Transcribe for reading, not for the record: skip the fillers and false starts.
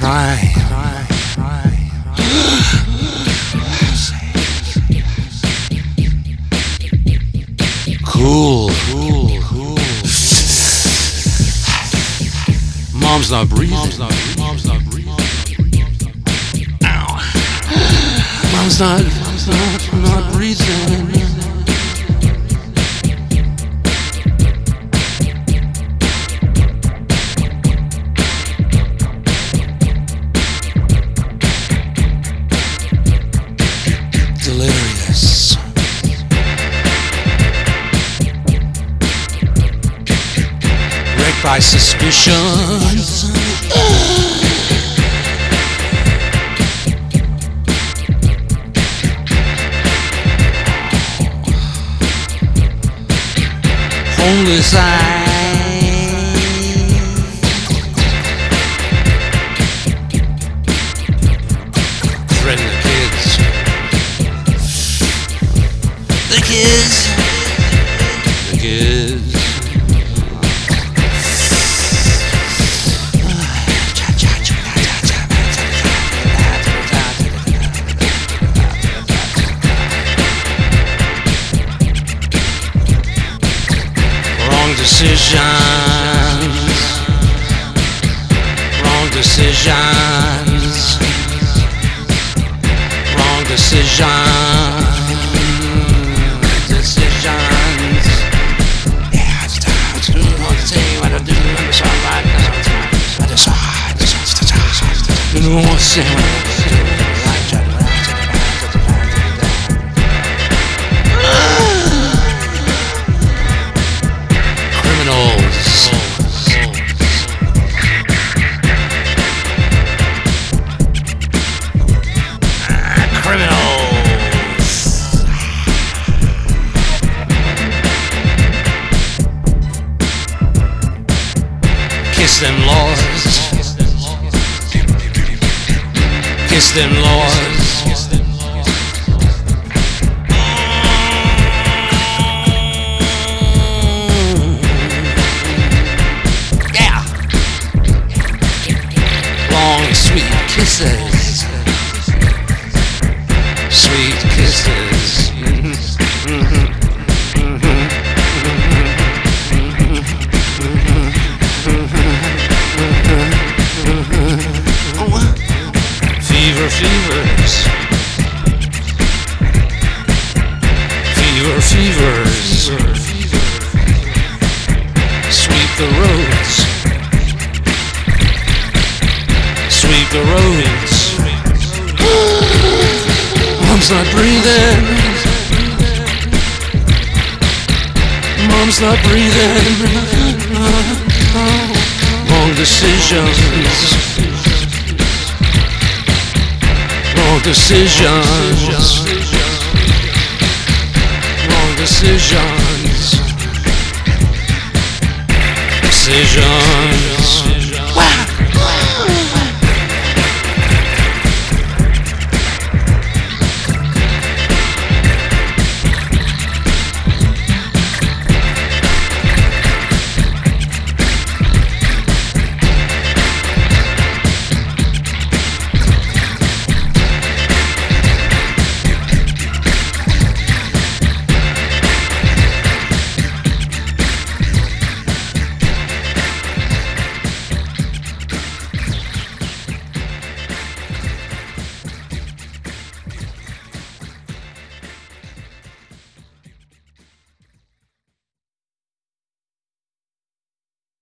crime. Cool. Mom's not breathing. Ow. Mom's not breathing. Delirious. Wrecked by suspicions. Homeless eyes. Threaten the kids. The kids. Wrong decisions. Wrong decisions. Wrong decisions. Yeah, it's time to do what I say, what I do, and it's all right now. I decide. You know what I say, what I say. Criminals. Kiss them laws. Kiss them laws. Yeah. Long sweet kisses. Sweet kisses. Fevers. Sweep the roads. Sweep the roads. Mom's not breathing. Mom's not breathing. Wrong decisions. Wrong decisions. Wrong decisions. Decisions.